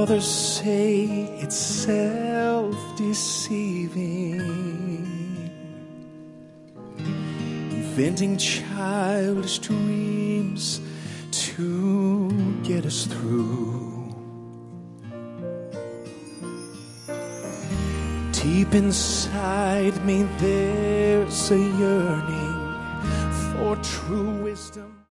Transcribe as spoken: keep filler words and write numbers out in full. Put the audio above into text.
Others say it's self-deceiving, inventing childish dreams to get us through. Deep inside me there's a yearning for true wisdom.